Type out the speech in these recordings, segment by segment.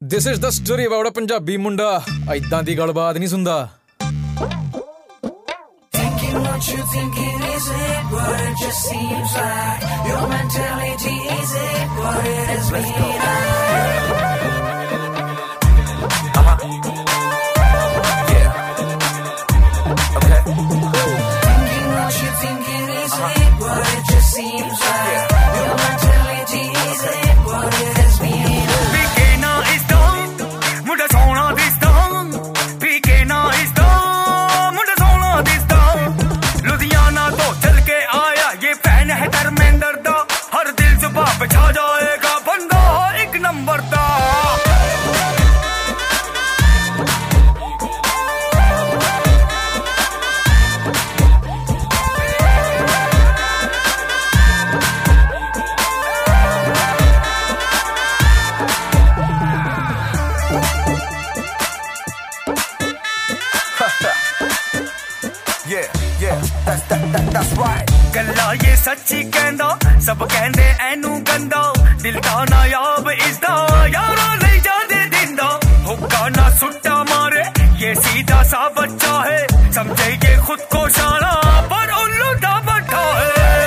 This is the story about a Punjabi मुंडा ऐदां दी गलबात नहीं सुनदा। Thinking what you thinking is it, but it just seems like your mentality is it, but it has been Yeah. Okay. Thinking what you thinking is it, but it just seems like your mentality is it, but it has been छा जाएगा बंदा एक number दा। That's right. गल्ला ये सच्ची कहंदा सब कहंदे एनू गंदा दिल दा नायाब इसदा यारा नहीं जाने दिंदा हुक्का ना सुट्टा मारे ये सीधा सा बच्चा है समझे ये खुद को शाना पर उल्लू दा बैठा है।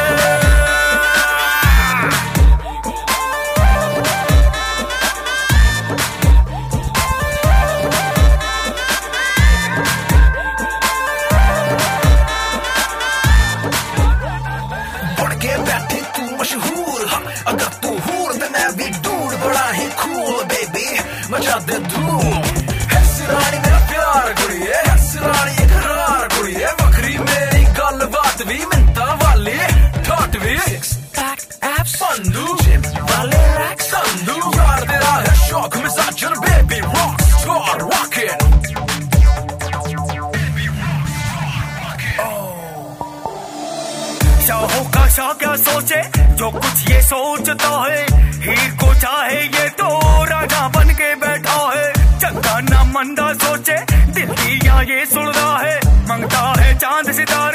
बैठे तू मशहूर अगर तू हूर तो मैं भी दूर बड़ा ही कूल बेबी मचा दे धूम है सिरानी मेरा प्यार कुड़िए है सिरानी इकरार कुड़िए वखरी मेरी गल बात भी मिंता वाली ठाट भी संधू वाले रैक संधू यार तेरा है शौक मिसाजर बेबी रॉक स्टार रॉकिंग शाहों का शाह क्या सोचे जो कुछ ये सोचता है हीर को चाहे ये तो राजा बन के बैठा है चंगा ना मंदा सोचे दिल दिया ये सुन रहा है मंगता है चांद सितारे